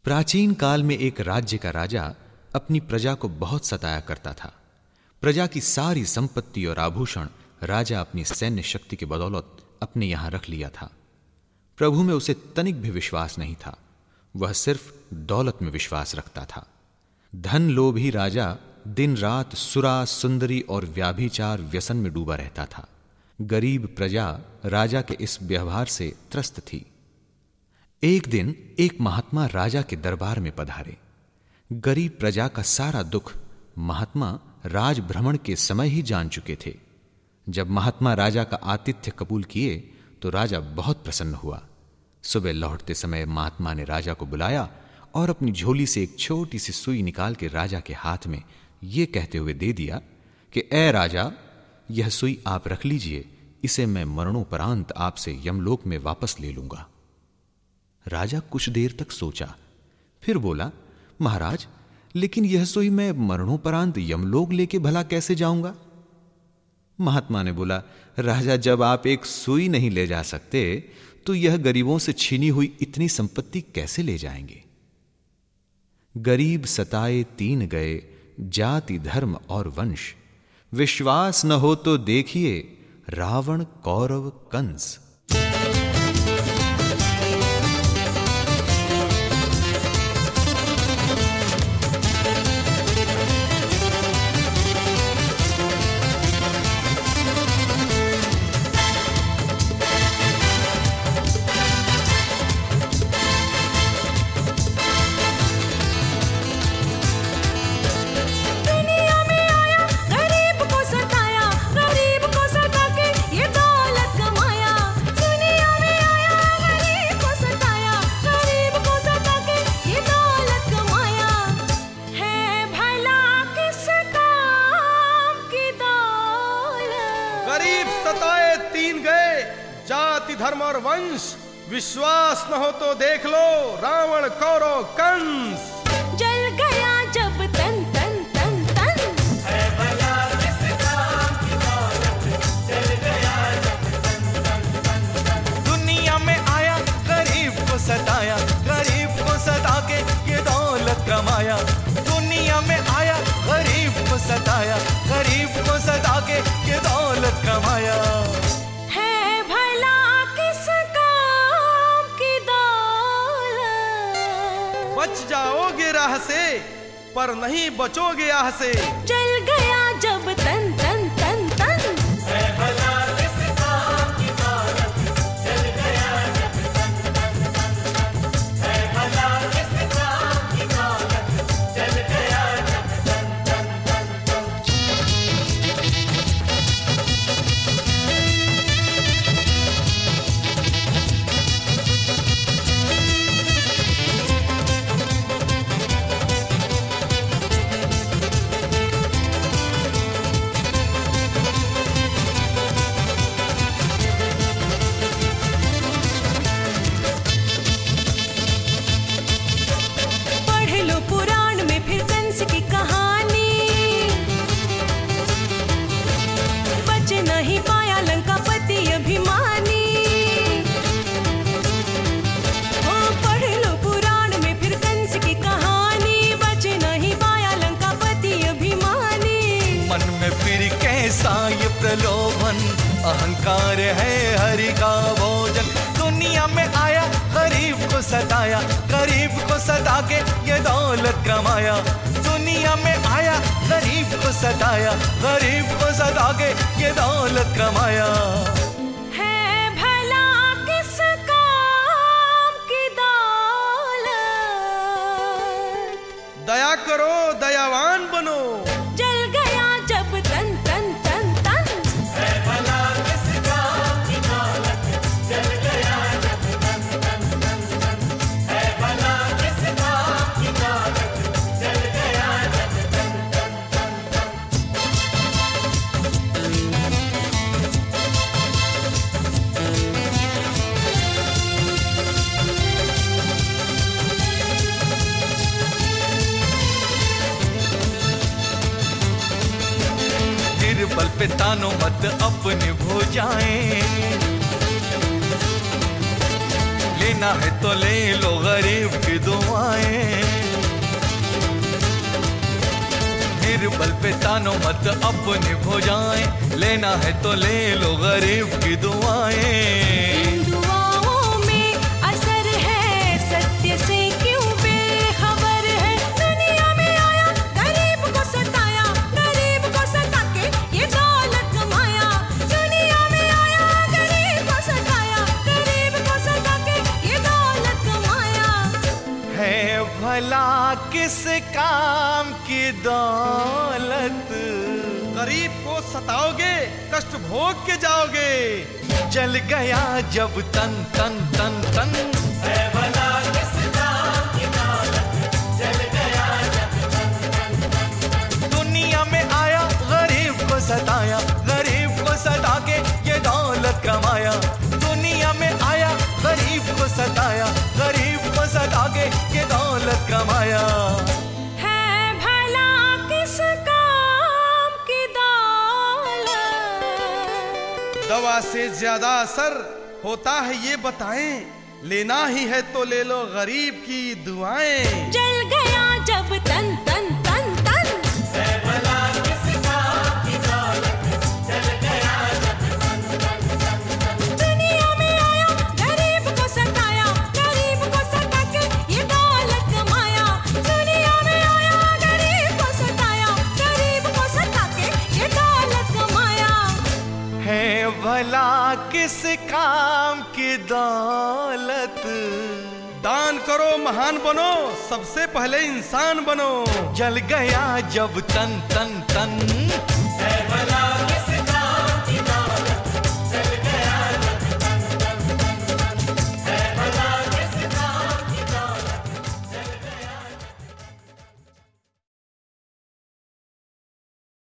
प्राचीन काल में एक राज्य का राजा अपनी प्रजा को बहुत सताया करता था। प्रजा की सारी संपत्ति और आभूषण राजा अपनी सैन्य शक्ति की बदौलत अपने यहां रख लिया था। प्रभु में उसे तनिक भी विश्वास नहीं था, वह सिर्फ दौलत में विश्वास रखता था। धन लोभी राजा दिन रात सुरा सुंदरी और व्याभिचार व्यसन में डूबा रहता था। गरीब प्रजा राजा के इस व्यवहार से त्रस्त थी। एक दिन एक महात्मा राजा के दरबार में पधारे। गरीब प्रजा का सारा दुख महात्मा राज भ्रमण के समय ही जान चुके थे। जब महात्मा राजा का आतिथ्य कबूल किए तो राजा बहुत प्रसन्न हुआ। सुबह लौटते समय महात्मा ने राजा को बुलाया और अपनी झोली से एक छोटी सी सुई निकाल के राजा के हाथ में यह कहते हुए दे दिया कि ए राजा, यह सुई आप रख लीजिए, इसे मैं मरणोपरांत आपसे यमलोक में वापस ले लूंगा। राजा कुछ देर तक सोचा, फिर बोला, महाराज, लेकिन यह सुई मैं मरणोपरांत यमलोक लेके भला कैसे जाऊंगा? महात्मा ने बोला, राजा, जब आप एक सुई नहीं ले जा सकते तो यह गरीबों से छीनी हुई इतनी संपत्ति कैसे ले जाएंगे? गरीब सताए तीन गए, जाति धर्म और वंश। विश्वास न हो तो देखिए रावण कौरव कंस। जाति धर्म और वंश। विश्वास न हो तो देख लो रावण कौरव कंस। जल गया जब तन तन तन तन, है भला किस काम की दौलत। जल गया जब तन तन तन तन। दुनिया में आया गरीब को सताया, गरीब को सता के ये दौलत कमाया। दुनिया में आया गरीब को सताया, गरीब को सता के ये दौलत कमाया। बच जाओगे राह से पर नहीं बचोगे आह से। जल गया जब तन तन तन तन, है भला किस काम की दौलत। जल गया जब तन तन तन तन, है भला किस काम की दौलत। जल गया जब तन तन तन तन। ये प्रलोभन अहंकार है हरि का भोजन। दुनिया में आया गरीब को सताया, गरीब को सता के ये दौलत कमाया। दुनिया में आया गरीब को सताया, गरीब को सता के ये दौलत कमाया। है भला किस काम की दौलत। दया करो, दयावान बनो। जल गया जब तन तन तन तन, है भला किस काम की दौलत। जल गया जब तन तन तन तन, है भला किस काम की दौलत। जल गया जब तन तन तन निर्बल पे तानो मत अपने भुजाएं। लेना है तो ले लो गरीब की दुआएं। बल पे तानो मत अपनी भुजाएं, लेना है तो ले लो गरीब की दुआएं। दुआओं में असर है, सत्य से क्यों बेखबर है। दुनिया में आया गरीब को सताया, गरीब को सता के ये दौलत कमाया। दुनिया में आया गरीब को सताया, गरीब को सता के ये दौलत कमाया। है भला किस काम की दौलत, गरीब को सताओगे कष्ट भोग के जाओगे। जल गया जब तन तन तन तन, है भला किस काम की दौलत, जल गया जब तन तन तन। दुनिया में आया गरीब को सताया, गरीब को सता के ये दौलत कमाया। दुनिया में आया गरीब को सताया, गरीब को सता के ये दौलत कमाया। है भला किस काम की दौलत, दवा से ज्यादा असर होता है ये बताएं, लेना ही है तो ले लो गरीब की दुआएं। जल गया जब तन तन तन तन, है भला किस काम की दौलत, जल गया जब तन तन तन तन। दुनिया में आया गरीब को सताया, गरीब को सता के ये दौलत कमाया। दुनिया में आया गरीब को सताया, गरीब को सता के ये दौलत कमाया। है भला किस काम की दौलत, दान करो महान बनो, सबसे पहले इंसान बनो। जल गया जब तन तन तन, है भला